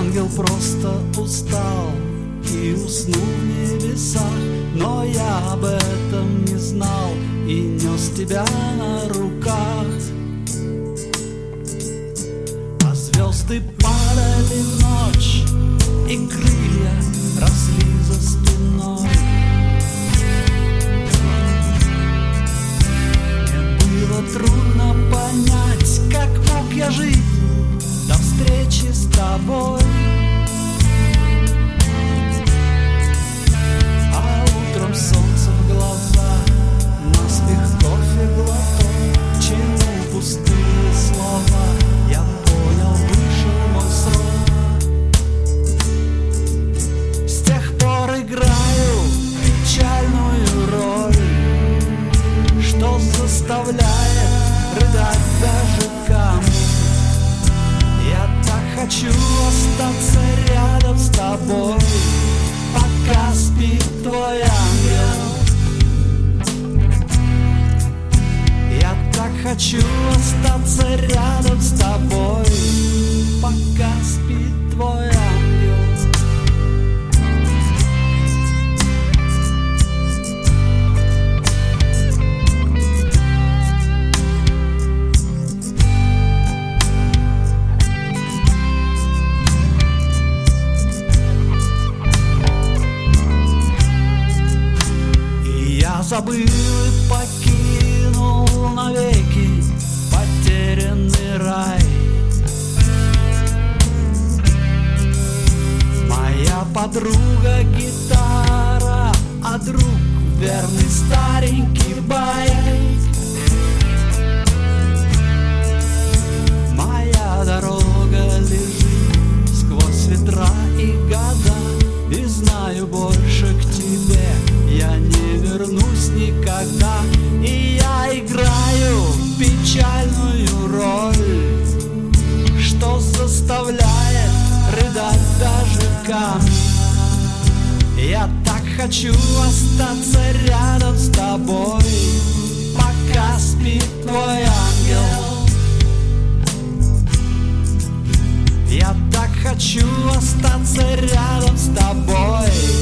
ангел просто устал и уснул в небесах, но я об этом не знал и нес тебя на руках. А звезды падали в ночь, и крылья росли за спиной. Мне было трудно понять, как мог я жить до встречи с тобой. А утром солнце в глаза, наспех кофе глоток. К чему пустые слова? Я понял, вышел мой срок. С тех пор играю печальную роль, что заставляет рыдать даже камни. Я так хочу остаться рядом с тобой, пока спит твой ангел. Я так хочу остаться рядом с тобой, пока спит твой ангел. Забыл и покинул навеки потерянный рай. Моя подруга гитара, а друг верный старенький байк. Моя дорога лежит сквозь ветра и года, и знаю, больше к тебе я не вернусь никогда. И я играю печальную роль, что заставляет рыдать даже камни. Я так хочу остаться рядом с тобой, пока спит твой ангел. Я так хочу остаться рядом с тобой,